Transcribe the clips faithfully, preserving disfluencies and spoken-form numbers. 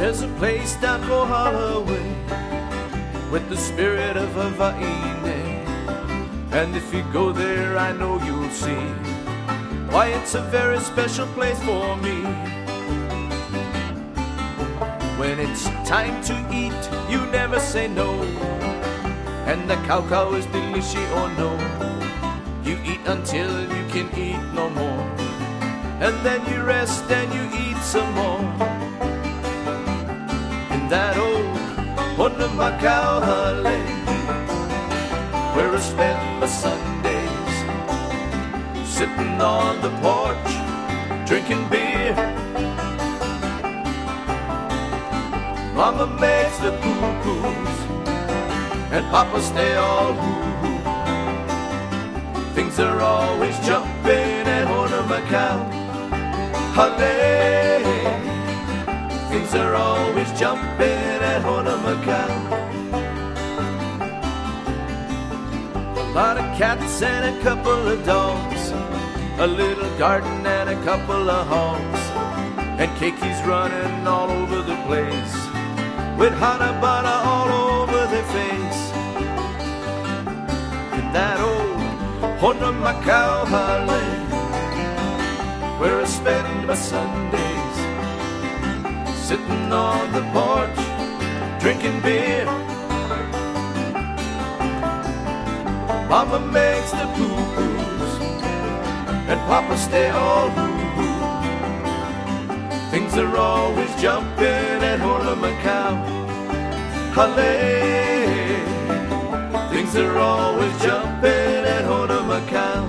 There's a place down Kohala with the spirit of Hawaii. And if you go there, I know you'll see why it's a very special place for me. When it's time to eat, you never say no. And the cow cow is delicious or no. You eat until you can eat no more. And then you rest and you eat some more. In that old Honomakauhale, where I spend my Sundays, sitting on the porch, drinking beer. Mama makes the poo-poos, and Papa stay all hoo-hoo. Things are always jumping at Honomakauhale. Things are always jumping at Honomakau. A lot of cats and a couple of dogs, a little garden and a couple of hogs, and keikis running all over the place, with hanabana all over their face. In that old Honomakauhale, where I spend my Sundays, sitting on the porch, drinking beer. Mama makes the poo-poos, and Papa stay all hoo-hoo. Things are always jumping at Honomakauhale. Things are always jumping at Honomakau.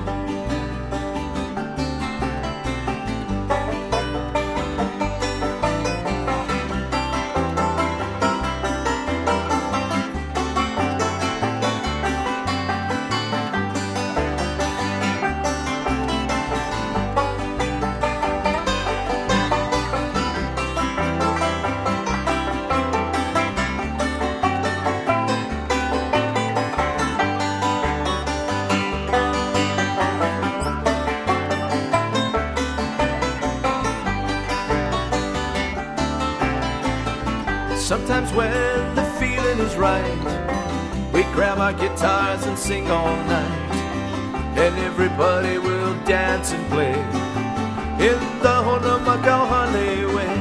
Sometimes when the feeling is right, we grab our guitars and sing all night, and everybody will dance and play in the Honomakauhale way.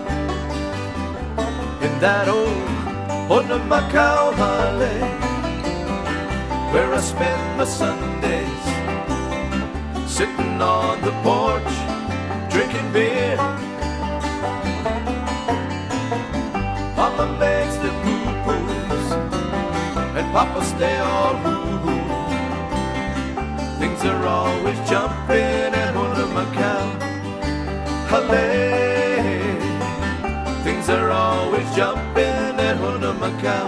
In that old Honomakauhale, where I spend my Sundays, sitting on the porch, drinking beer. Mama makes the poo-poos, and Papa stay all hoo-hoo. Things are always jumping at Honomakauhale. Things are always jumping at Honomakau.